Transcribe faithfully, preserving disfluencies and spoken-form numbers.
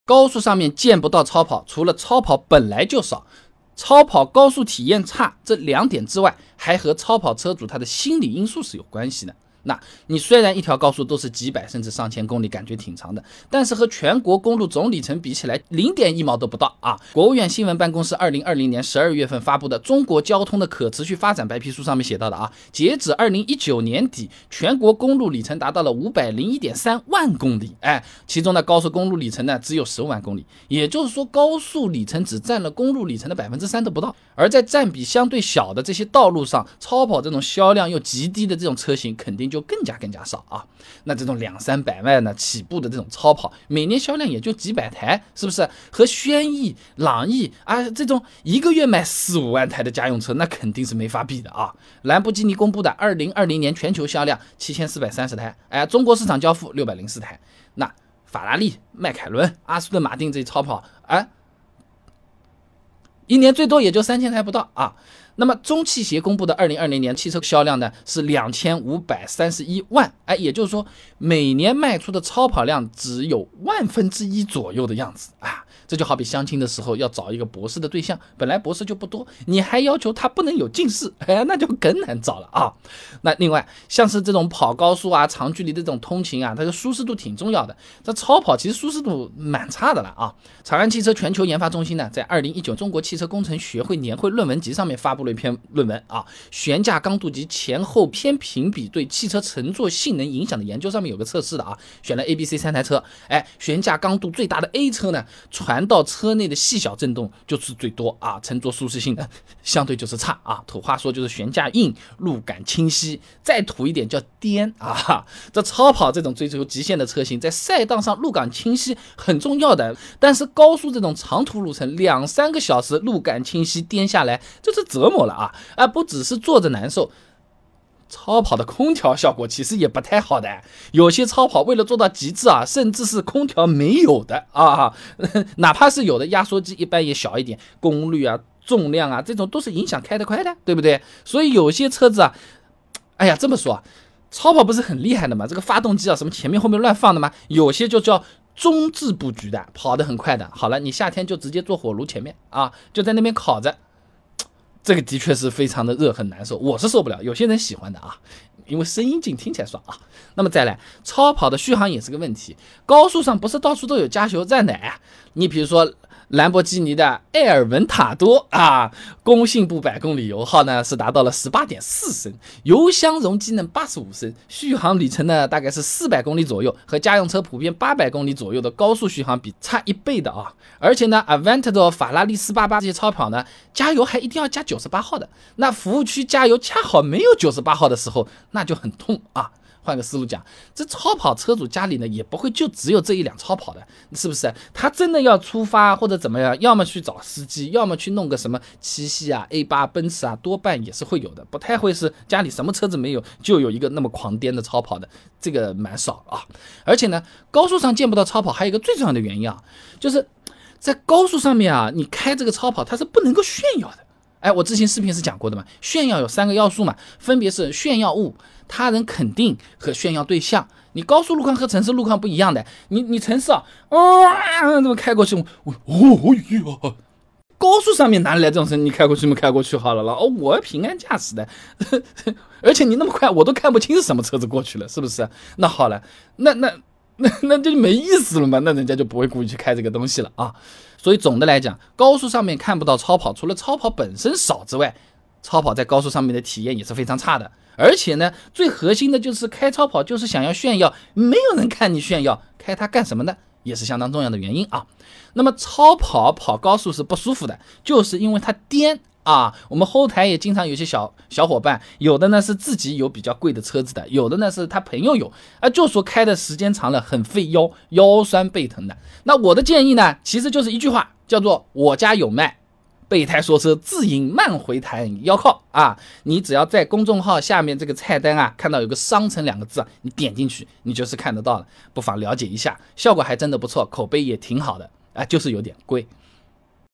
高速上面见不到超跑，除了超跑本来就少，超跑高速体验差这两点之外，还和超跑车主他的心理因素是有关系的。那你虽然一条高速都是几百甚至上千公里，感觉挺长的，但是和全国公路总里程比起来，零点一毛都不到啊！国务院新闻办公室二零二零年十二月份发布的《中国交通的可持续发展白皮书》上面写到的啊，截止二零一九年底，全国公路里程达到了五百零一点三万公里，哎，其中的高速公路里程呢只有十万公里，也就是说高速里程只占了公路里程的百分之三都不到。而在占比相对小的这些道路上，超跑这种销量又极低的这种车型，肯定就更加更加少啊。那这种两三百万呢起步的这种超跑，每年销量也就几百台，是不是？和轩逸、朗逸啊这种一个月卖四五万台的家用车，那肯定是没法比的啊。兰博基尼公布的二零二零年全球销量七千四百三十台，哎，中国市场交付六百零四台。那法拉利、迈凯伦、阿斯顿马丁这超跑，哎，一年最多也就三千台不到啊。那么中汽协公布的二零二零年汽车销量呢是两千五百三十一万，哎，也就是说每年卖出的超跑量只有万分之一左右的样子啊。这就好比相亲的时候要找一个博士的对象，本来博士就不多，你还要求他不能有近视，哎，那就更难找了啊。那另外像是这种跑高速啊、长距离的这种通勤啊，它的舒适度挺重要的。这超跑其实舒适度蛮差的了啊。长安汽车全球研发中心呢，在二零一九中国汽车工程学会年会论文集上面发布了一篇论文啊，悬架刚度及前后偏平比对汽车乘坐性能影响的研究，上面有个测试的啊，选了 A、B、C 三台车，哎，悬架刚度最大的 A 车呢，传到车内的细小震动就是最多啊，乘坐舒适性的相对就是差啊。土话说就是悬架硬，路感清晰，再土一点叫颠啊。这超跑这种追求极限的车型，在赛道上路感清晰很重要的，但是高速这种长途路程两三个小时路感清晰颠下来就是折磨了啊！啊，不只是坐着难受，超跑的空调效果其实也不太好的，有些超跑为了做到极致啊，甚至是空调没有的啊，哪怕是有的压缩机一般也小一点，功率啊、重量啊这种都是影响开得快的，对不对？所以有些车子啊，哎呀，这么说啊，超跑不是很厉害的嘛，这个发动机啊什么前面后面乱放的嘛，有些就叫中置布局的，跑得很快的。好了，你夏天就直接坐火炉前面啊，就在那边烤着。这个的确是非常的热，很难受，我是受不了，有些人喜欢的啊，因为声音近听起来爽啊。那么再来，超跑的续航也是个问题，高速上不是到处都有加油站的哎，你比如说兰博基尼的埃尔文塔多啊，工信部百公里油耗呢是达到了 十八点四升，油箱容积呢八十五升，续航里程呢大概是四百公里左右，和家用车普遍八百公里左右的高速续航比差一倍的啊。而且呢 Aventador、法拉利四八八这些超跑呢，加油还一定要加九十八号的，那服务区加油恰好没有九十八号的时候，那就很痛啊。换个思路讲，这超跑车主家里呢也不会就只有这一辆超跑的，是不是？他真的要出发或者怎么样，要么去找司机，要么去弄个什么七系啊、A 八、奔驰啊，多半也是会有的，不太会是家里什么车子没有就有一个那么狂颠的超跑的，这个蛮少啊。而且呢，高速上见不到超跑，还有一个最重要的原因啊，就是在高速上面啊，你开这个超跑它是不能够炫耀的。哎，我之前视频是讲过的嘛，炫耀有三个要素嘛，分别是炫耀物、他人肯定和炫耀对象。你高速路况和城市路况不一样的，你你城市啊，啊，怎么开过去？哦哦哟，高速上面哪里来这种车？你开过去没开过去好了了，哦，我平安驾驶的，而且你那么快，我都看不清是什么车子过去了，是不是？那好了，那那那那就没意思了嘛，那人家就不会故意去开这个东西了啊。所以总的来讲，高速上面看不到超跑，除了超跑本身少之外，超跑在高速上面的体验也是非常差的。而且呢，最核心的就是开超跑就是想要炫耀，没有人看你炫耀，开它干什么呢？也是相当重要的原因啊。那么超跑跑高速是不舒服的，就是因为它颠啊。我们后台也经常有些小小伙伴，有的呢是自己有比较贵的车子的，有的呢是他朋友有啊，就说开的时间长了很费腰，腰酸背疼的。那我的建议呢，其实就是一句话，叫做我家有卖，备胎说车自饮慢回弹腰靠啊！你只要在公众号下面这个菜单啊，看到有个商城两个字啊，你点进去，你就是看得到了，不妨了解一下，效果还真的不错，口碑也挺好的啊，就是有点贵。